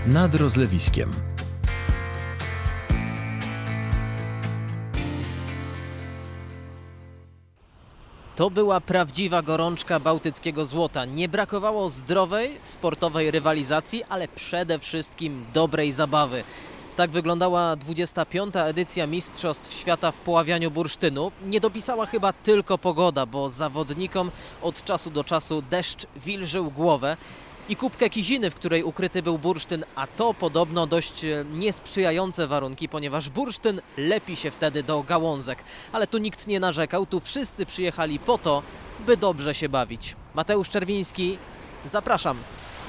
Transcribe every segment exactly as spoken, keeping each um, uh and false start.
nad rozlewiskiem. To była prawdziwa gorączka bałtyckiego złota. Nie brakowało zdrowej, sportowej rywalizacji, ale przede wszystkim dobrej zabawy. Tak wyglądała dwudziesta piąta edycja Mistrzostw Świata w poławianiu bursztynu. Nie dopisała chyba tylko pogoda, bo zawodnikom od czasu do czasu deszcz wilżył głowę i kubkę kiziny, w której ukryty był bursztyn, a to podobno dość niesprzyjające warunki, ponieważ bursztyn lepi się wtedy do gałązek. Ale tu nikt nie narzekał, tu wszyscy przyjechali po to, by dobrze się bawić. Mateusz Czerwiński, zapraszam.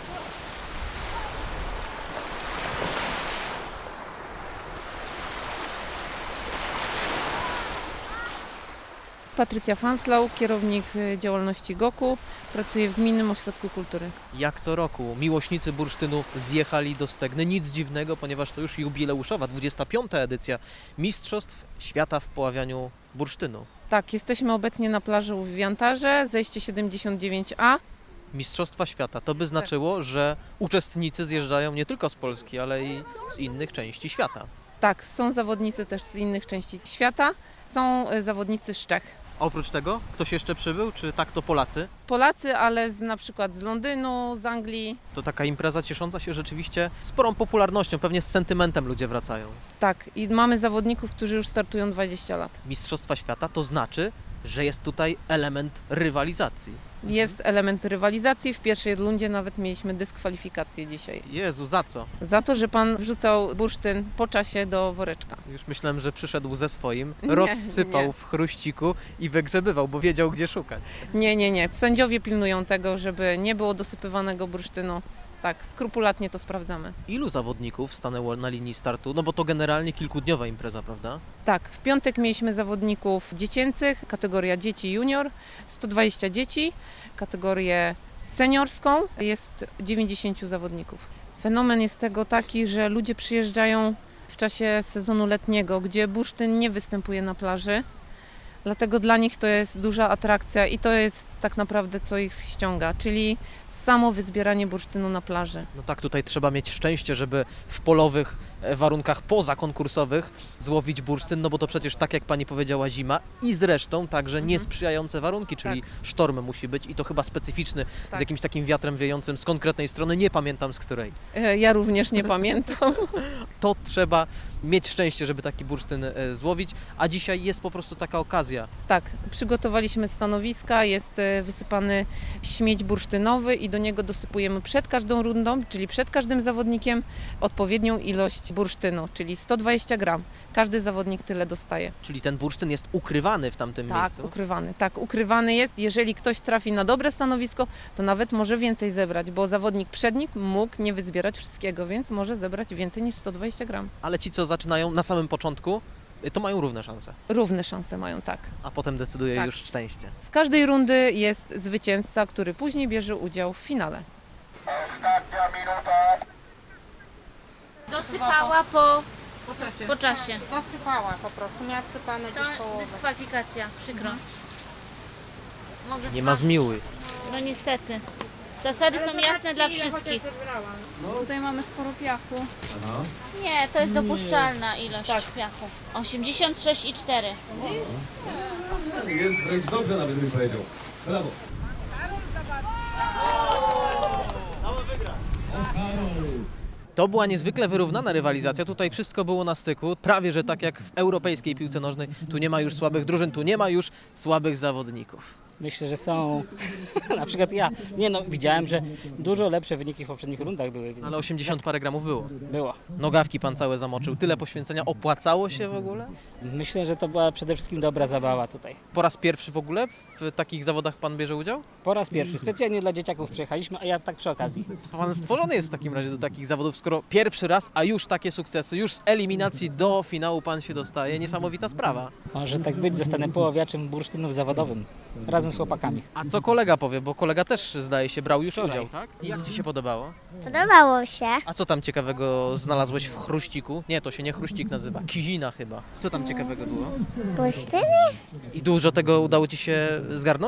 Patrycja Fanslau, kierownik działalności Goku, pracuję w Gminnym Ośrodku Kultury. Jak co roku miłośnicy bursztynu zjechali do Stegny. Nic dziwnego, ponieważ to już jubileuszowa dwudziesta piąta edycja Mistrzostw Świata w poławianiu bursztynu. Tak, jesteśmy obecnie na plaży w Wiantarze, zejście siedemdziesiąt dziewięć A. Mistrzostwa Świata. To by znaczyło, że uczestnicy zjeżdżają nie tylko z Polski, ale i z innych części świata. Tak, są zawodnicy też z innych części świata, są zawodnicy z Czech. Oprócz tego ktoś jeszcze przybył, czy tak to Polacy? Polacy, ale z, na przykład z Londynu, z Anglii. To taka impreza ciesząca się rzeczywiście sporą popularnością, pewnie z sentymentem ludzie wracają. Tak, i mamy zawodników, którzy już startują dwadzieścia lat. Mistrzostwa Świata to znaczy, że jest tutaj element rywalizacji. Jest element rywalizacji, w pierwszej rundzie nawet mieliśmy dyskwalifikację dzisiaj. Jezu, za co? Za to, że pan wrzucał bursztyn po czasie do woreczka. Już myślałem, że przyszedł ze swoim, Nie, rozsypał nie. w chruściku i wygrzebywał, bo wiedział, gdzie szukać. Nie, nie, nie. Sędziowie pilnują tego, żeby nie było dosypywanego bursztynu. Tak, skrupulatnie to sprawdzamy. Ilu zawodników stanęło na linii startu? No bo to generalnie kilkudniowa impreza, prawda? Tak, w piątek mieliśmy zawodników dziecięcych, kategoria dzieci junior, sto dwadzieścia dzieci, kategorię seniorską jest dziewięćdziesięciu zawodników. Fenomen jest tego taki, że ludzie przyjeżdżają w czasie sezonu letniego, gdzie bursztyn nie występuje na plaży. Dlatego dla nich to jest duża atrakcja i to jest tak naprawdę co ich ściąga, czyli samo wyzbieranie bursztynu na plaży. No tak, tutaj trzeba mieć szczęście, żeby w polowych warunkach pozakonkursowych złowić bursztyn, no bo to przecież tak jak pani powiedziała zima i zresztą także Mhm. niesprzyjające warunki, czyli Tak. sztorm musi być i to chyba specyficzny, z Tak. jakimś takim wiatrem wiejącym z konkretnej strony, nie pamiętam z której. E, Ja również nie pamiętam. To trzeba mieć szczęście, żeby taki bursztyn e, złowić, a dzisiaj jest po prostu taka okazja. Tak, przygotowaliśmy stanowiska, jest e, wysypany śmieć bursztynowy i do niego dosypujemy przed każdą rundą, czyli przed każdym zawodnikiem odpowiednią ilość bursztynu, czyli sto dwadzieścia gram. Każdy zawodnik tyle dostaje. Czyli ten bursztyn jest ukrywany w tamtym Tak, miejscu. ukrywany. Tak, ukrywany jest. Jeżeli ktoś trafi na dobre stanowisko, to nawet może więcej zebrać, bo zawodnik przednik mógł nie wyzbierać wszystkiego, więc może zebrać więcej niż sto dwadzieścia gram. Ale ci, co zaczynają na samym początku, y, to mają równe szanse, Równe szanse mają, tak. a potem decyduje Tak. już szczęście. Z każdej rundy jest zwycięzca, który później bierze udział w finale. Ostatnia minuta. Dosypała po, Po czasie. po czasie. Dosypała po prostu, miała wsypane To gdzieś połowę. dyskwalifikacja, przykro. Mogę Nie ma zmiły. No niestety. Zasady są jasne dla wszystkich. Tutaj mamy sporo piachu. Nie, to jest dopuszczalna ilość Tak. piachu. osiemdziesiąt sześć i cztery. Jest wręcz dobrze, nawet bym powiedział. Brawo. To była niezwykle wyrównana rywalizacja, tutaj wszystko było na styku, prawie że tak jak w europejskiej piłce nożnej. Tu nie ma już słabych drużyn, tu nie ma już słabych zawodników. Myślę, że są. Na przykład ja. Nie no, widziałem, że dużo lepsze wyniki w poprzednich rundach były. Więc Ale osiemdziesiąt parę gramów było. Było. Nogawki pan całe zamoczył, tyle poświęcenia. Opłacało się w ogóle? Myślę, że to była przede wszystkim dobra zabawa tutaj. Po raz pierwszy w ogóle w takich zawodach pan bierze udział? Po raz pierwszy. Specjalnie dla dzieciaków przyjechaliśmy, a ja tak przy okazji. To pan stworzony jest w takim razie do takich zawodów, skoro pierwszy raz, a już takie sukcesy, już z eliminacji do finału pan się dostaje. Niesamowita sprawa. Może tak być, zostanę poławiaczem bursztynów zawodowym. Razem z chłopakami. A co kolega powie, bo kolega też zdaje się brał już Wczoraj. udział, tak? I jak ci się podobało? Podobało się. A co tam ciekawego znalazłeś w chruściku? Nie, to się nie chruścik nazywa, kizina chyba. Co tam ciekawego było? Bursztyny? I dużo tego udało ci się zgarnąć?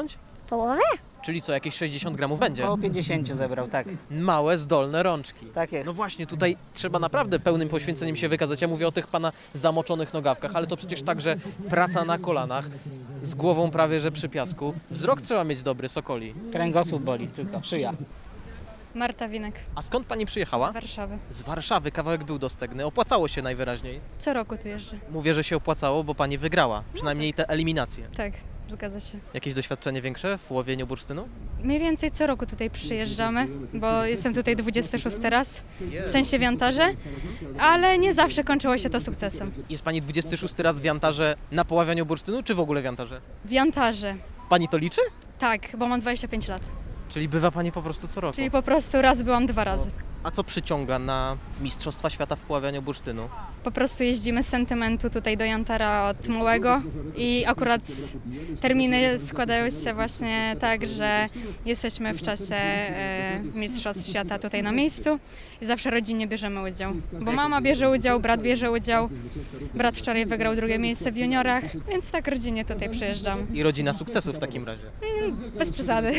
Połowę? Czyli co, jakieś sześćdziesiąt gramów będzie? Około pięćdziesiąt zebrał, tak. Małe, zdolne rączki. Tak jest. No właśnie, tutaj trzeba naprawdę pełnym poświęceniem się wykazać. Ja mówię o tych pana zamoczonych nogawkach, ale to przecież także praca na kolanach, z głową prawie że przy piasku. Wzrok trzeba mieć dobry, Sokoli. Kręgosłup boli, tylko szyja. Marta Winek A skąd pani przyjechała? z Warszawy. Z Warszawy, kawałek był dostępny. Opłacało się najwyraźniej. Co roku tu jeżdżę. Mówię, że się opłacało, bo pani wygrała. Przynajmniej te eliminacje. Tak, zgadza się. Jakieś doświadczenie większe w łowieniu bursztynu? Mniej więcej co roku tutaj przyjeżdżamy, bo jestem tutaj dwudziesty szósty raz, w sensie w Jantarze, ale nie zawsze kończyło się to sukcesem. Jest pani dwudziesty szósty raz w Jantarze na poławianiu bursztynu, czy w ogóle w Jantarze? W Jantarze, Pani to liczy? tak, bo mam dwadzieścia pięć lat, Czyli bywa pani po prostu co roku. czyli po prostu raz byłam dwa razy. A co przyciąga na Mistrzostwa Świata w poławianiu bursztynu? Po prostu jeździmy z sentymentu tutaj do Jantara od małego i akurat terminy składają się właśnie tak, że jesteśmy w czasie e, Mistrzostw Świata tutaj na miejscu i zawsze rodzinnie bierzemy udział. Bo mama bierze udział, brat bierze udział, brat wczoraj wygrał drugie miejsce w juniorach, więc tak rodzinnie tutaj przyjeżdżam. I rodzina sukcesu w takim razie. Bez przesady.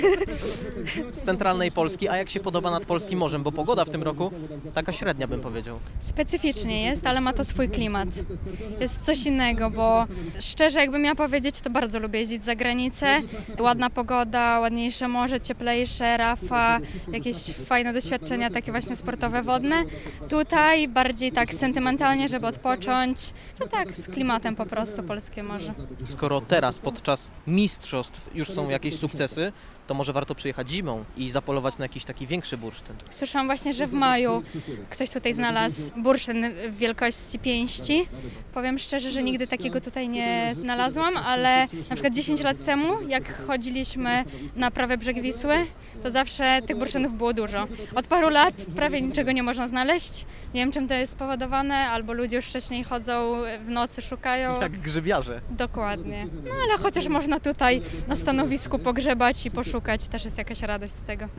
Z centralnej Polski, a jak się podoba nad Polskim Morzem? Bo pogoda w tym roku taka średnia, bym powiedział. Specyficznie jest, ale ma to swój klimat. Jest coś innego, bo szczerze jakbym miała powiedzieć, to bardzo lubię jeździć za granicę. Ładna pogoda, ładniejsze morze, cieplejsze, rafa, jakieś fajne doświadczenia takie właśnie sportowe, wodne. Tutaj bardziej tak sentymentalnie, żeby odpocząć. No tak, z klimatem po prostu polskie morze. Skoro teraz podczas mistrzostw już są jakieś sukcesy, to może warto przyjechać zimą i zapolować na jakiś taki większy bursztyn. Słyszałam właśnie, że w maju ktoś tutaj znalazł bursztyn w wielkości pięści. Powiem szczerze, że nigdy takiego tutaj nie znalazłam, ale na przykład dziesięć lat temu, jak chodziliśmy na prawy brzeg Wisły, to zawsze tych bursztynów było dużo. Od paru lat prawie niczego nie można znaleźć. Nie wiem, czym to jest spowodowane, albo ludzie już wcześniej chodzą w nocy, szukają. Jak grzybiarze. Dokładnie. No ale chociaż można tutaj na stanowisku pogrzebać i poszukać, też jest jakaś radość z tego.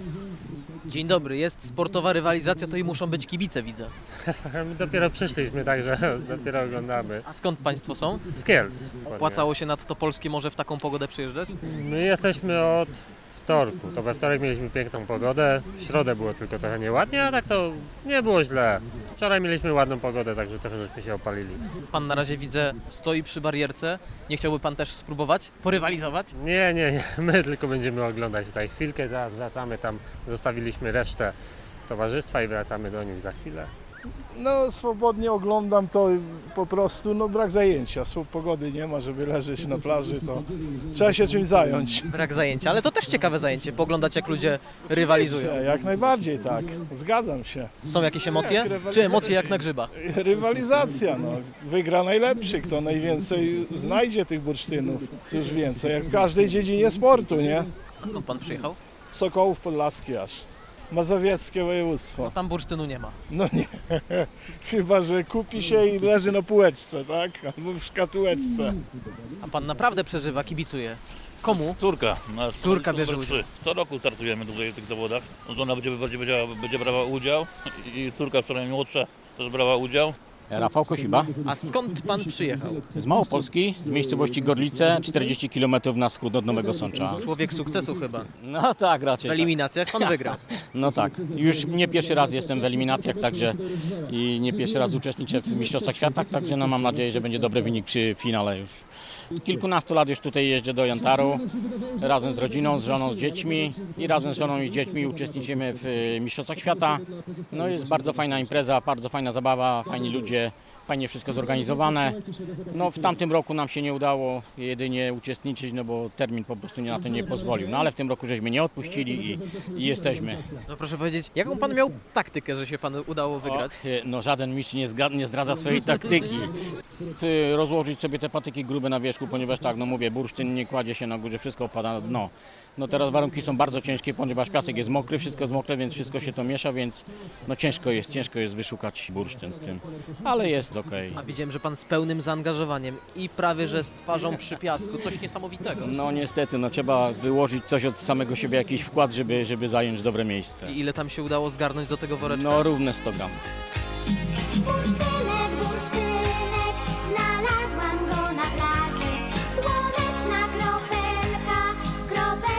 Dzień dobry, jest sportowa rywalizacja, to i muszą być kibice, widzę. My dopiero przyszliśmy, także dopiero oglądamy. A skąd państwo są? Z Kielc. Opłacało się nad to polskie morze w taką pogodę przyjeżdżać? My jesteśmy od wtorku. To we wtorek mieliśmy piękną pogodę. W środę było tylko trochę nieładnie, a tak to nie było źle. Wczoraj mieliśmy ładną pogodę, także trochę żeśmy się opalili. Pan na razie widzę stoi przy barierce. Nie chciałby pan też spróbować? Porywalizować? Nie, nie, nie. My tylko będziemy oglądać tutaj chwilkę, zaraz wracamy tam. Zostawiliśmy resztę towarzystwa i wracamy do nich za chwilę. No swobodnie oglądam to po prostu, no brak zajęcia, Słów pogody nie ma, żeby leżeć na plaży, to trzeba się czymś zająć. Brak zajęcia, ale to też ciekawe zajęcie, pooglądać jak ludzie rywalizują. Jak najbardziej tak, zgadzam się. Są jakieś emocje? Jak rywalizacja- Czy emocje jak na grzybach? Rywalizacja, no, wygra najlepszy, kto najwięcej znajdzie tych bursztynów, cóż więcej, jak w każdej dziedzinie sportu, nie? A skąd pan przyjechał? Sokołów Podlaski aż, mazowieckie województwo. No tam bursztynu nie ma. No nie, chyba że kupi się i leży na półeczce, tak? Albo w szkatułeczce. A pan naprawdę przeżywa, kibicuje. Komu? Córka. Nasz Córka bierze udział. Co roku startujemy tutaj w tych zawodach. No to ona będzie, będzie, będzie, będzie brała udział i córka wczoraj młodsza też brała udział. Rafał Kosiba. A skąd pan przyjechał? Z Małopolski, z miejscowości Gorlice, czterdzieści kilometrów na wschód od Nowego Sącza. Człowiek sukcesu chyba. No tak, raczej. W eliminacjach pan wygrał. No tak, już nie pierwszy raz jestem w eliminacjach, także i nie pierwszy raz uczestniczę w Mistrzostwach Świata, także no mam nadzieję, że będzie dobry wynik przy finale już. Kilkunastu lat już tutaj jeżdżę do Jantaru, razem z rodziną, z żoną, z dziećmi i razem z żoną i dziećmi uczestniczymy w Mistrzostwach Świata. No jest bardzo fajna impreza, bardzo fajna zabawa, fajni ludzie. Fajnie wszystko zorganizowane. No w tamtym roku nam się nie udało jedynie uczestniczyć, no bo termin po prostu na to nie pozwolił. No ale w tym roku żeśmy nie odpuścili i, i jesteśmy. No proszę powiedzieć, jaką pan miał taktykę, że się panu udało wygrać? Och, no żaden mistrz nie, zga- nie zdradza swojej taktyki. Ty rozłożyć sobie te patyki grube na wierzchu, ponieważ tak, no mówię, bursztyn nie kładzie się na górze, wszystko opada na dno. No teraz warunki są bardzo ciężkie, ponieważ piasek jest mokry, wszystko jest mokre, więc wszystko się to miesza, więc no ciężko jest, ciężko jest wyszukać bursztyn w tym, ale jest okej. A widziałem, że pan z pełnym zaangażowaniem i prawie, że z twarzą przy piasku, coś niesamowitego. No niestety, no trzeba wyłożyć coś od samego siebie, jakiś wkład, żeby, żeby zająć dobre miejsce. I ile tam się udało zgarnąć do tego woreczka? No równe sto gram. Bursztynek, bursztynek, znalazłam go na plaży. Słoneczna kropelka, kropelka.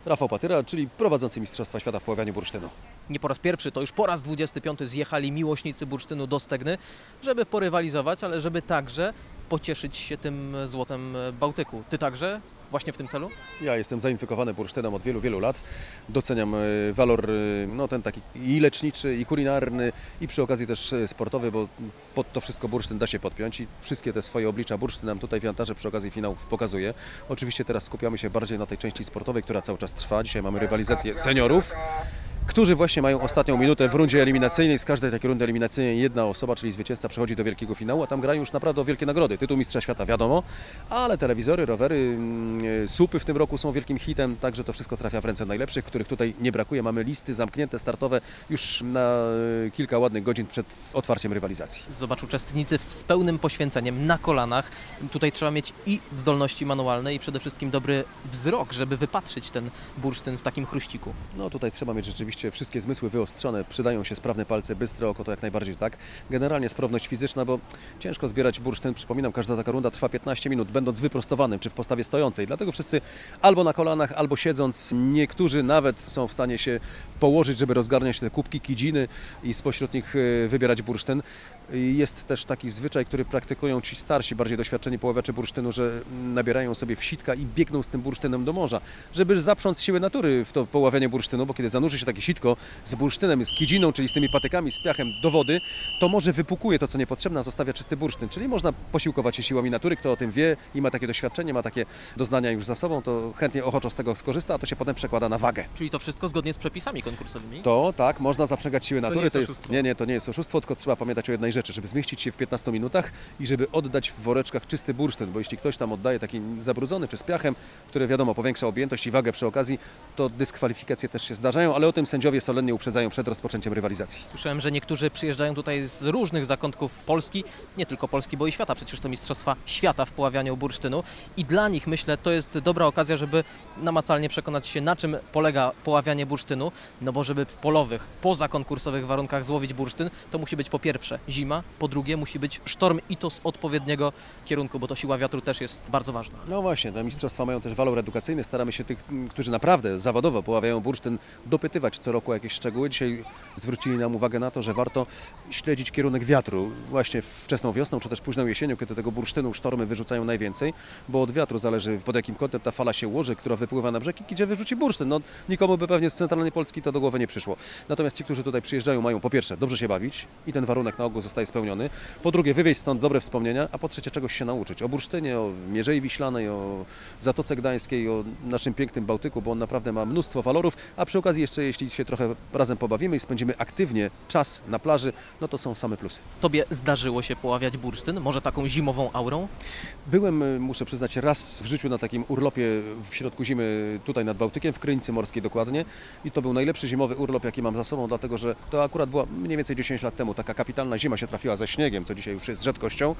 Rafał Patyra, czyli prowadzący Mistrzostwa Świata w poławianiu bursztynu. Nie po raz pierwszy, to już po raz dwudziesty piąty zjechali miłośnicy bursztynu do Stegny, żeby porywalizować, ale żeby także pocieszyć się tym złotem Bałtyku. Ty także? Właśnie w tym celu? Ja jestem zainfekowany bursztynem od wielu, wielu lat. Doceniam walor no, ten taki i leczniczy, i kulinarny, i przy okazji też sportowy, bo pod to wszystko bursztyn da się podpiąć i wszystkie te swoje oblicza bursztyn nam tutaj w Jantarze przy okazji finałów pokazuje. Oczywiście teraz skupiamy się bardziej na tej części sportowej, która cały czas trwa. Dzisiaj mamy rywalizację seniorów, którzy właśnie mają ostatnią minutę w rundzie eliminacyjnej. Z każdej takiej rundy eliminacyjnej jedna osoba, czyli zwycięzca, przechodzi do wielkiego finału, a tam grają już naprawdę o wielkie nagrody. Tytuł Mistrza Świata wiadomo, ale telewizory, rowery, słupy w tym roku są wielkim hitem, także to wszystko trafia w ręce najlepszych, których tutaj nie brakuje. Mamy listy zamknięte, startowe już na kilka ładnych godzin przed otwarciem rywalizacji. Zobacz, uczestnicy z pełnym poświęceniem, na kolanach. Tutaj trzeba mieć i zdolności manualne, i przede wszystkim dobry wzrok, żeby wypatrzyć ten bursztyn w takim chruściku. No tutaj trzeba mieć rzeczywiście wszystkie zmysły wyostrzone, przydają się sprawne palce, bystre oko, to jak najbardziej tak. Generalnie sprawność fizyczna, bo ciężko zbierać bursztyn, przypominam, każda taka runda trwa piętnaście minut, będąc wyprostowanym, czy w postawie stojącej. Dlatego wszyscy albo na kolanach, albo siedząc, niektórzy nawet są w stanie się położyć, żeby rozgarniać te kubki, kidziny i spośród nich wybierać bursztyn. Jest też taki zwyczaj, który praktykują ci starsi, bardziej doświadczeni poławiacze bursztynu, że nabierają sobie wsitka i biegną z tym bursztynem do morza, żeby zaprząc siły natury w to poławianie bursztynu, bo kiedy zanurzy się takie sitko z bursztynem, z kidziną, czyli z tymi patykami, z piachem do wody, to morze wypukuje to, co niepotrzebne, a zostawia czysty bursztyn. Czyli można posiłkować się siłami natury, kto o tym wie i ma takie doświadczenie, ma takie doznania już za sobą, to chętnie ochoczo z tego skorzysta, a to się potem przekłada na wagę. Czyli to wszystko zgodnie z przepisami konkursowymi? To tak, można zaprzęgać siły natury. To nie jest to jest, oszustwo. nie, nie, to nie jest oszustwo, tylko trzeba pamiętać o jednej rzeczy, żeby zmieścić się w piętnastu minutach i żeby oddać w woreczkach czysty bursztyn, bo jeśli ktoś tam oddaje taki zabrudzony czy z piachem, który wiadomo powiększa objętość i wagę przy okazji, to dyskwalifikacje też się zdarzają, ale o tym sędziowie solennie uprzedzają przed rozpoczęciem rywalizacji. Słyszałem, że niektórzy przyjeżdżają tutaj z różnych zakątków Polski, nie tylko Polski, bo i świata, przecież to Mistrzostwa Świata w poławianiu bursztynu i dla nich, myślę, to jest dobra okazja, żeby namacalnie przekonać się, na czym polega poławianie bursztynu, no bo żeby w polowych, pozakonkursowych warunkach złowić bursztyn, to musi być po pierwsze zima, po drugie musi być sztorm i to z odpowiedniego kierunku, bo to siła wiatru też jest bardzo ważna. No właśnie, te mistrzostwa mają też walor edukacyjny. Staramy się tych, którzy naprawdę zawodowo poławiają bursztyn, dopytywać co roku o jakieś szczegóły. Dzisiaj zwrócili nam uwagę na to, że warto śledzić kierunek wiatru właśnie wczesną wiosną, czy też późną jesienią, kiedy tego bursztynu sztormy wyrzucają najwięcej, bo od wiatru zależy, pod jakim kątem ta fala się ułoży, która wypływa na brzeg i gdzie wyrzuci bursztyn. No, nikomu by pewnie z centralnej Polski to do głowy nie przyszło. Natomiast ci, którzy tutaj przyjeżdżają, mają po pierwsze dobrze się bawić i ten warunek na ogół zostaje spełniony. Po drugie, wywieźć stąd dobre wspomnienia, a po trzecie, czegoś się nauczyć. O bursztynie, o Mierzei Wiślanej, o Zatoce Gdańskiej, o naszym pięknym Bałtyku, bo on naprawdę ma mnóstwo walorów, a przy okazji jeszcze, jeśli się trochę razem pobawimy i spędzimy aktywnie czas na plaży, no to są same plusy. Tobie zdarzyło się poławiać bursztyn? Może taką zimową aurą? Byłem, muszę przyznać, raz w życiu na takim urlopie w środku zimy tutaj nad Bałtykiem, w Krynicy Morskiej dokładnie i to był najlepszy zimowy urlop, jaki mam za sobą, dlatego że to akurat była mniej więcej dziesięć lat temu, taka kapitalna zima się trafiła ze śniegiem, co dzisiaj już jest rzadkością.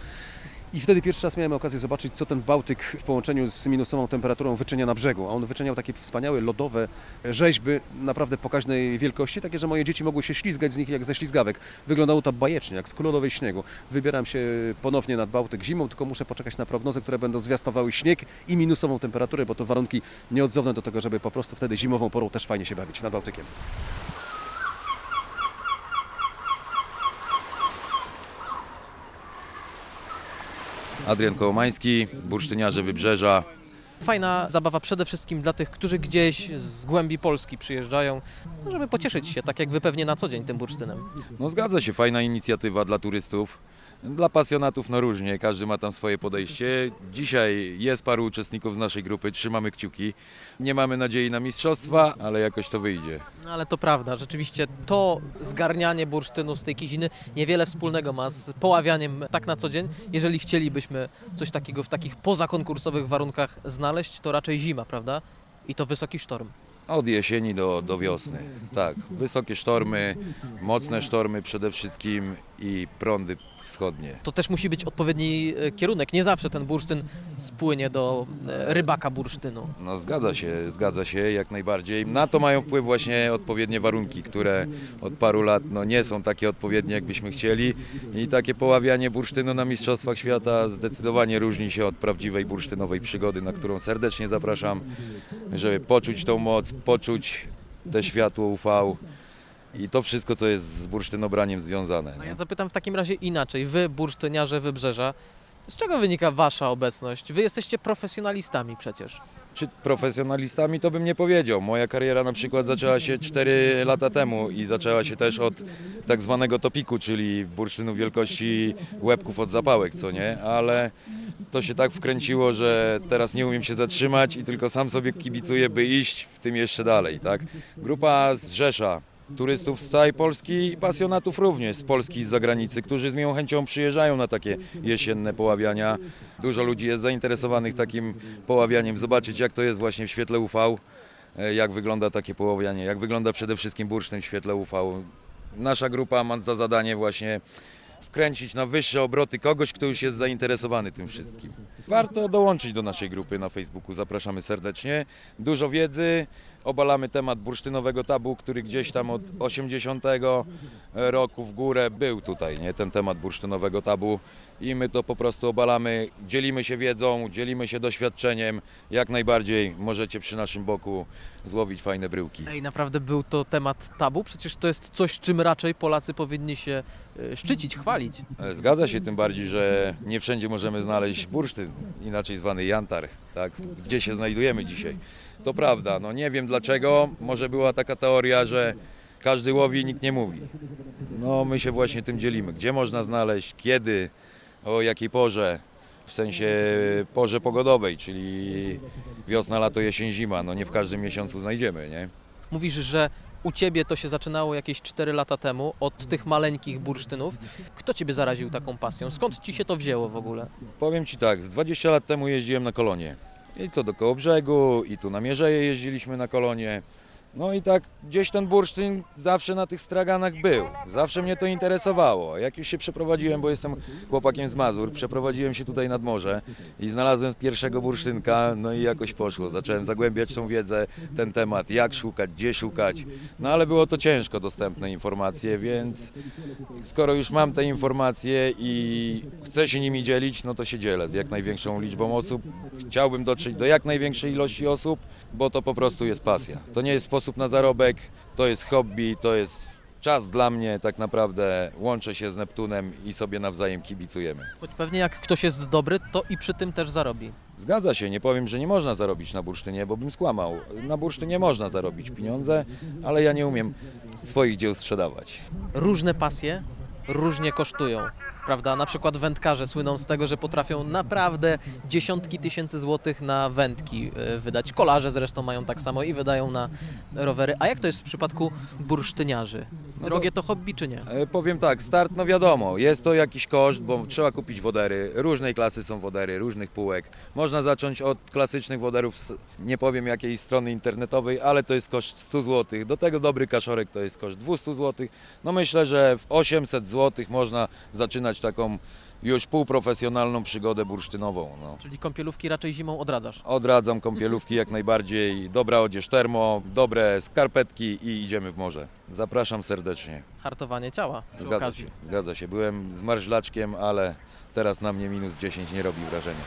I wtedy pierwszy raz miałem okazję zobaczyć, co ten Bałtyk w połączeniu z minusową temperaturą wyczynia na brzegu. A on wyczyniał takie wspaniałe, lodowe rzeźby, naprawdę pokaźnej wielkości, takie, że moje dzieci mogły się ślizgać z nich jak ze ślizgawek. Wyglądało to bajecznie, jak z królowej śniegu. Wybieram się ponownie nad Bałtyk zimą, tylko muszę poczekać na prognozy, które będą zwiastowały śnieg i minusową temperaturę, bo to warunki nieodzowne do tego, żeby po prostu wtedy zimową porą też fajnie się bawić nad Bałtykiem. Adrian Kołomański, bursztyniarze Wybrzeża. Fajna zabawa przede wszystkim dla tych, którzy gdzieś z głębi Polski przyjeżdżają, no żeby pocieszyć się, tak jak wy pewnie na co dzień tym bursztynem. No zgadza się, fajna inicjatywa dla turystów. Dla pasjonatów no różnie, każdy ma tam swoje podejście. Dzisiaj jest paru uczestników z naszej grupy, trzymamy kciuki. Nie mamy nadziei na mistrzostwa, ale jakoś to wyjdzie. No ale to prawda, rzeczywiście to zgarnianie bursztynu z tej kiziny niewiele wspólnego ma z poławianiem tak na co dzień. Jeżeli chcielibyśmy coś takiego w takich pozakonkursowych warunkach znaleźć, to raczej zima, prawda? I to wysoki sztorm. Od jesieni do, do wiosny, tak. Wysokie sztormy, mocne sztormy przede wszystkim i prądy wschodnie. To też musi być odpowiedni e, kierunek. Nie zawsze ten bursztyn spłynie do e, rybaka bursztynu. No zgadza się, zgadza się jak najbardziej. Na to mają wpływ właśnie odpowiednie warunki, które od paru lat no, nie są takie odpowiednie, jakbyśmy chcieli. I takie poławianie bursztynu na Mistrzostwach Świata zdecydowanie różni się od prawdziwej bursztynowej przygody, na którą serdecznie zapraszam, żeby poczuć tą moc, poczuć te światło U V i to wszystko, co jest z bursztynobraniem związane. A Nie? ja zapytam w takim razie inaczej. Wy, bursztyniarze Wybrzeża, z czego wynika wasza obecność? Wy jesteście profesjonalistami przecież. Czy profesjonalistami, to bym nie powiedział. Moja kariera na przykład zaczęła się cztery lata temu i zaczęła się też od tak zwanego topiku, czyli bursztynu wielkości łebków od zapałek, co nie? Ale to się tak wkręciło, że teraz nie umiem się zatrzymać i tylko sam sobie kibicuję, by iść w tym jeszcze dalej, tak? Grupa z Rzesza, turystów z całej Polski i pasjonatów również z Polski i z zagranicy, którzy z miłą chęcią przyjeżdżają na takie jesienne poławiania. Dużo ludzi jest zainteresowanych takim poławianiem, zobaczyć jak to jest właśnie w świetle U V, jak wygląda takie poławianie, jak wygląda przede wszystkim bursztyn w świetle U V. Nasza grupa ma za zadanie właśnie wkręcić na wyższe obroty kogoś, kto już jest zainteresowany tym wszystkim. Warto dołączyć do naszej grupy na Facebooku, zapraszamy serdecznie. Dużo wiedzy, obalamy temat bursztynowego tabu, który gdzieś tam od osiemdziesiątego roku w górę był tutaj, nie? Ten temat bursztynowego tabu i my to po prostu obalamy, dzielimy się wiedzą, dzielimy się doświadczeniem, jak najbardziej możecie przy naszym boku złowić fajne bryłki. Ej, naprawdę był to temat tabu? Przecież to jest coś, czym raczej Polacy powinni się e, szczycić, chwalić. Zgadza się, tym bardziej, że nie wszędzie możemy znaleźć bursztyn, inaczej zwany jantar, tak? Gdzie się znajdujemy dzisiaj. To prawda, no nie wiem dlaczego, może była taka teoria, że każdy łowi i nikt nie mówi. No my się właśnie tym dzielimy, gdzie można znaleźć, kiedy, o jakiej porze, w sensie porze pogodowej, czyli wiosna, lato, jesień, zima, no nie w każdym miesiącu znajdziemy, nie? Mówisz, że u Ciebie to się zaczynało jakieś cztery lata temu, od tych maleńkich bursztynów. Kto Ciebie zaraził taką pasją? Skąd Ci się to wzięło w ogóle? Powiem Ci tak, z dwadzieścia lat temu jeździłem na kolonie. I to do Kołobrzegu, i tu na Mierzeję jeździliśmy na kolonie. No i tak gdzieś ten bursztyn zawsze na tych straganach był. Zawsze mnie to interesowało. Jak już się przeprowadziłem, bo jestem chłopakiem z Mazur, przeprowadziłem się tutaj nad morze i znalazłem pierwszego bursztynka, no i jakoś poszło. Zacząłem zagłębiać tą wiedzę, ten temat, jak szukać, gdzie szukać. No ale było to ciężko dostępne informacje, więc skoro już mam te informacje i chcę się nimi dzielić, no to się dzielę z jak największą liczbą osób. Chciałbym dotrzeć do jak największej ilości osób, bo to po prostu jest pasja. To nie jest sposób na zarobek, to jest hobby, to jest czas dla mnie, tak naprawdę łączę się z Neptunem i sobie nawzajem kibicujemy. Choć pewnie jak ktoś jest dobry, to i przy tym też zarobi. Zgadza się, nie powiem, że nie można zarobić na bursztynie, bo bym skłamał. Na bursztynie można zarobić pieniądze, ale ja nie umiem swoich dzieł sprzedawać. Różne pasje różnie kosztują, prawda? Na przykład wędkarze słyną z tego, że potrafią naprawdę dziesiątki tysięcy złotych na wędki wydać. Kolarze zresztą mają tak samo i wydają na rowery. A jak to jest w przypadku bursztyniarzy? Drogie to hobby czy nie? E, powiem tak, start no wiadomo, jest to jakiś koszt, bo trzeba kupić wodery, różnej klasy są wodery, różnych półek. Można zacząć od klasycznych woderów, z, nie powiem jakiej strony internetowej, ale to jest koszt sto złotych. Do tego dobry kaszorek to jest koszt dwieście złotych. No myślę, że w osiemset złotych można zaczynać taką już półprofesjonalną przygodę bursztynową. No. Czyli kąpielówki raczej zimą odradzasz? Odradzam kąpielówki jak najbardziej, dobra odzież termo, dobre skarpetki i idziemy w morze. Zapraszam serdecznie. Hartowanie ciała przy Zgadza okazji. się, zgadza się. Byłem z marżlaczkiem, ale teraz na mnie minus dziesięć nie robi wrażenia.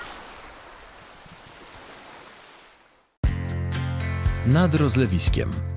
Nad rozlewiskiem.